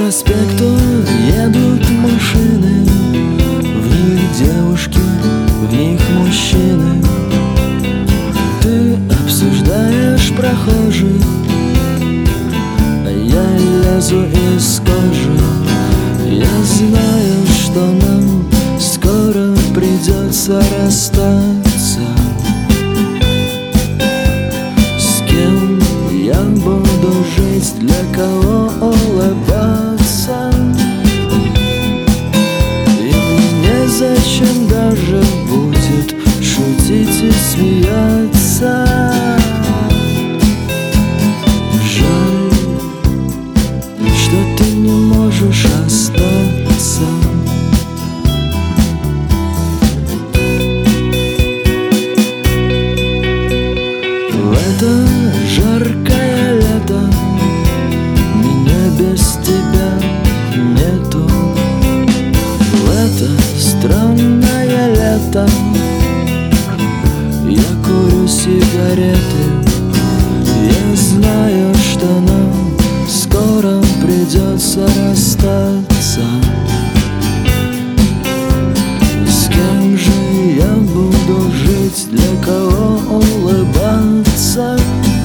проспекту едут машины, в них девушки, в них мужчины. Ты обсуждаешь прохожих, а я лезу из кожи. Я знаю, что нам скоро придется расстаться. С кем я буду жить, для кого улыбаться? И мне зачем даже будет шутить и смеяться? Жаль, что ты не можешь остаться. В это жаркое лето меня без тебя нету. В это странное лето я курю сигареты. Я знаю, что нам скоро придется расстаться. С кем же я буду жить, для кого улыбаться?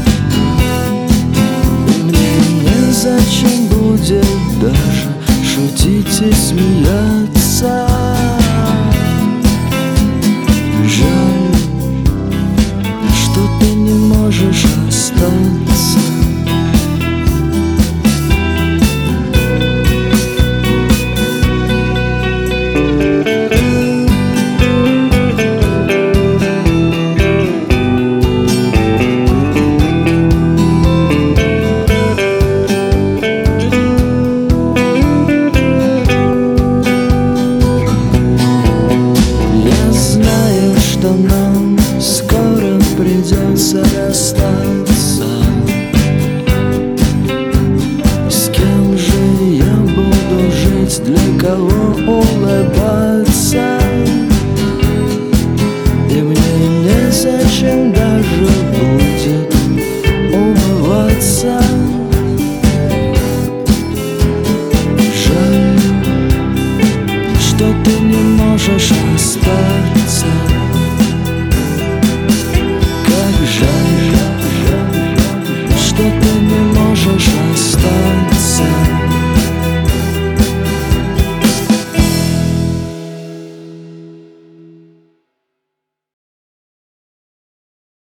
И мне зачем будет даже шутить и смеяться? Жаль, что ты не можешь остаться. Что нам скоро придется расстаться. С кем же я буду жить, для кого